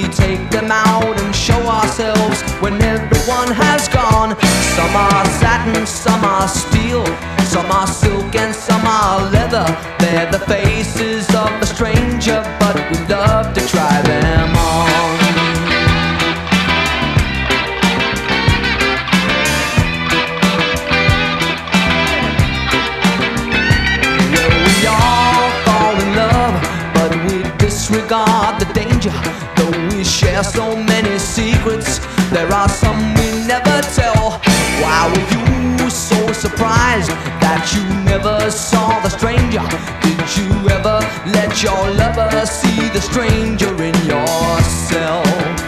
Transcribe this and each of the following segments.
take them out and show ourselves when everyone has gone. Some are satin, some are steel, some are silk and some are leather. They're the faces of the stranger, but we love to try them on. Well, we all fall in love, but we disregard the danger. Though we share so many secrets, there are some we never tell. Why were you so surprised that you never saw the stranger? Did you ever let your lover see the stranger in yourself?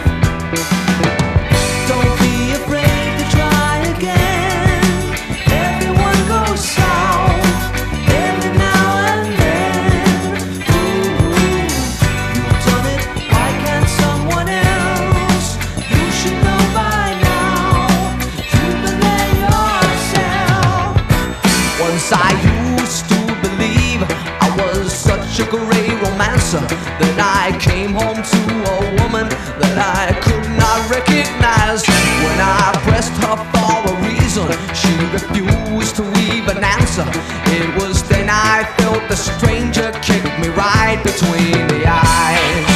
Don't be afraid to try again. Everyone goes south every now and then. Ooh, you've done it, why can't someone else? You should know by now. You believe yourself. Once I used to believe I was such a great romancer that I came home to a woman that I could not recognize. When I pressed her for a reason, she refused to even answer. It was then I felt the stranger kick me right between the eyes.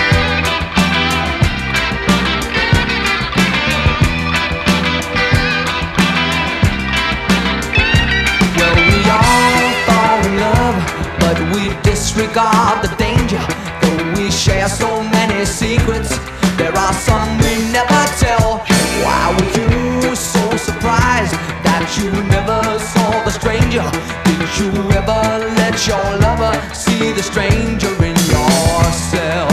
Well, we all fall in love, but we disregard the danger. Though we share so many secrets, there are some we never tell. Why were you so surprised that you never saw the stranger? Did you ever let your lover see the stranger in yourself?